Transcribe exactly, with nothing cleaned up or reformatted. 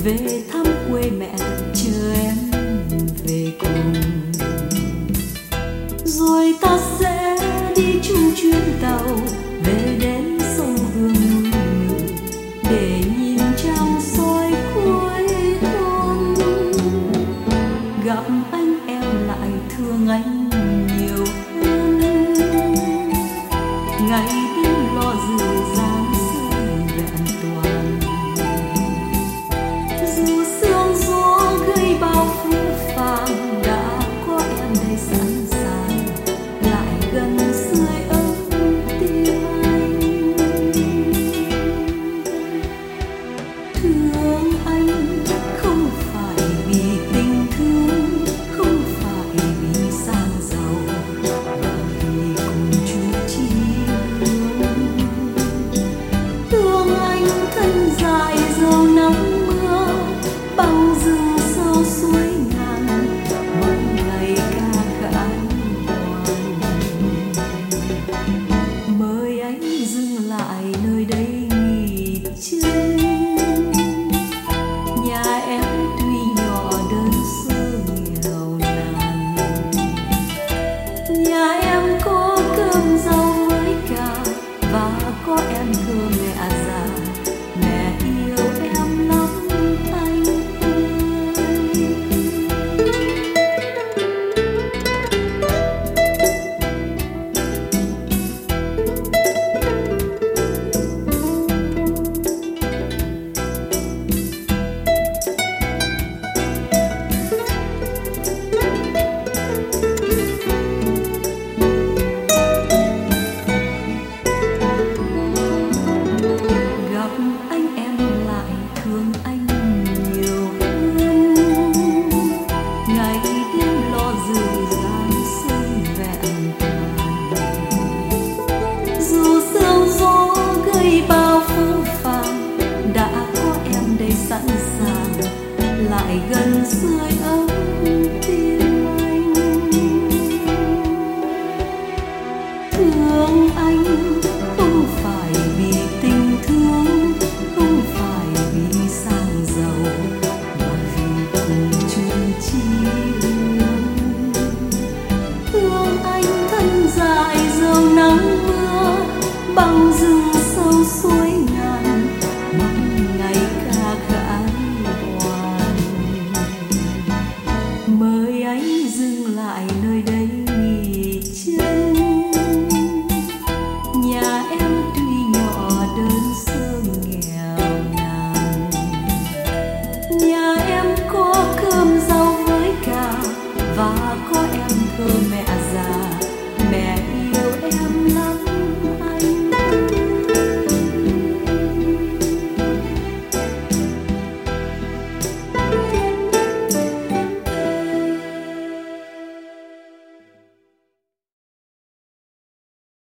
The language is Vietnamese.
về thăm quê mẹ chờ em về cùng. Rồi ta sẽ đi chung chuyến tàu về đến sông Hương Ngự để nhìn trăng soi cuối thôn. Gặp anh em lại thương anh nhiều hơn, ngày đêm lo dự giáng sinh vẹn toàn. Dù sương gió gây bao phũ phàng, đã có em đây sẵn sàng lại gần sưởi ấm tim anh. Thương anh không phải vì tình thương, không phải vì sang giàu, và vì cùng chung chí hướng. Thương anh thân dài dầu nắng mưa, băng rừng sâu suối ngàn, mong ngày ca khải hoàn. Mời anh dừng lại nơi đây nghỉ chân. Nhà em tuy nhỏ đơn sơ nghèo nàn, nhà em có cơm rau với cà và có em cơ mẹ già. Mẹ yêu em lắm anh ơi. Gặp anh em lại thương anh nhiều hơn, ngày đêm lo dự giáng sinh vẹn toàn. Dù sương gió gây bao phũ phàng, đã có em đây sẵn sàng lại gần sưởi